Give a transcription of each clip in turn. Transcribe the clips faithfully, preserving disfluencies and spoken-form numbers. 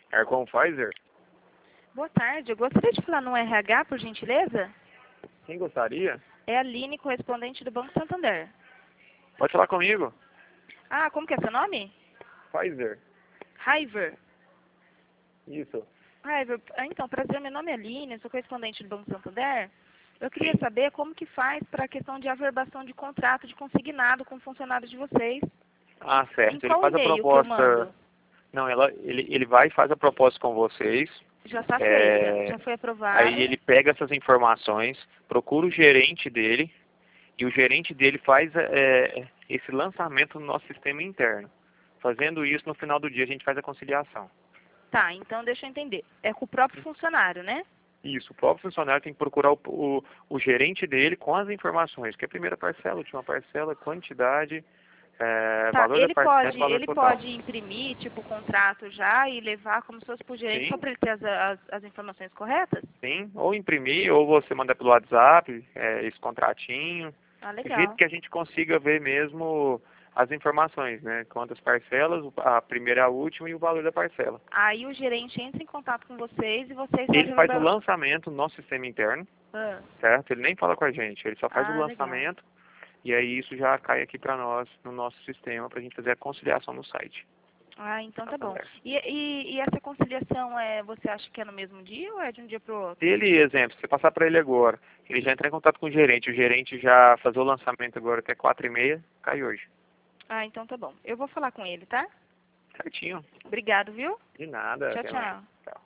É com Pfizer? Boa tarde, eu gostaria de falar no R H, por gentileza? Quem gostaria? É a Aline, correspondente do Banco Santander. Pode falar comigo. Ah, como que é seu nome? Pfizer. Raiver. Isso. Raiver, ah, então, prazer, meu nome é Aline, eu sou correspondente do Banco Santander. Eu queria Sim. saber como que faz para a questão de averbação de contrato de consignado com funcionários de vocês. Ah, Em certo. Ele qual faz a e-mail que eu proposta... mando? Não, ela, ele, ele vai e faz a proposta com vocês. Já está feita, É... já foi aprovada. Aí ele pega essas informações, procura o gerente dele, e o gerente dele faz é, esse lançamento no nosso sistema interno. Fazendo isso, no final do dia, a gente faz a conciliação. Tá, então deixa eu entender. É com o próprio funcionário, né? Isso, o próprio funcionário tem que procurar o, o, o gerente dele com as informações, que é a primeira parcela, última parcela, quantidade, é, Tá, valor da ele parcela e pode, valor ele total. pode imprimir, tipo, o contrato já e levar como se fosse pro gerente só Sim, para ele ter as, as, as informações corretas? sim, ou imprimir, ou você manda pelo WhatsApp, é, esse contratinho, Ah, do jeito legal. que a gente consiga ver mesmo as informações, né? Quantas parcelas, a primeira, a última e o valor da parcela. Aí o gerente entra em contato com vocês e vocês Ele fazem... faz o a- lançamento no nosso sistema interno, Ah, certo? Ele nem fala com a gente, ele só faz o ah, legal. lançamento e aí isso já cai aqui para nós, no nosso sistema, para a gente fazer a conciliação no site. Ah, então tá bom. Santander. E, e, e essa conciliação, é, você acha que é no mesmo dia ou é de um dia pro outro? Se ele, exemplo, você passar para ele agora, ele já entra em contato com o gerente, o gerente já fazer o lançamento agora até quatro e meia, cai hoje. Ah, então tá bom. Eu vou falar com ele, tá? Certinho. Obrigado, viu? De nada. Tchau, Até mais. tchau. Tchau.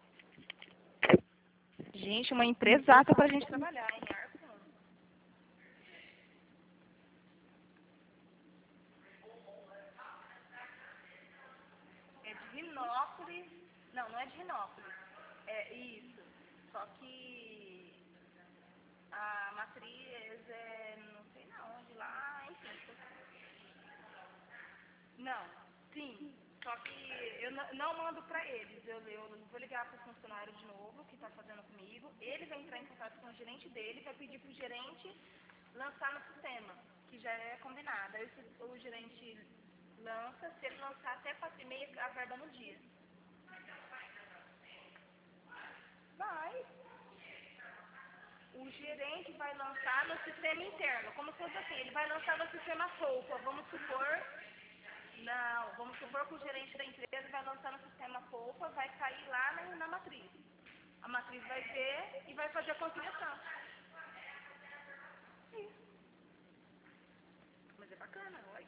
Gente, uma empresata pra gente trabalhar, hein? Arco. É de Rinópolis. Não, não é de Rinópolis. É isso. Só que a matriz é não sei na onde lá, enfim. Não, sim. Só que eu n- não mando pra eles. Eu, eu vou ligar pro funcionário de novo que tá fazendo comigo. Ele vai entrar em contato com o gerente dele, vai pedir pro gerente lançar no sistema, que já é combinado. Aí o, o gerente lança, se ele lançar até quatro e meia, a verba no dia. Vai. O gerente vai lançar no sistema interno, como se fosse assim, ele vai lançar no sistema Polpa, vamos supor, não, vamos supor que o gerente da empresa vai lançar no sistema Polpa, vai cair lá na, na matriz. A matriz vai ver e vai fazer a conciliação. Isso. Mas é bacana, olha.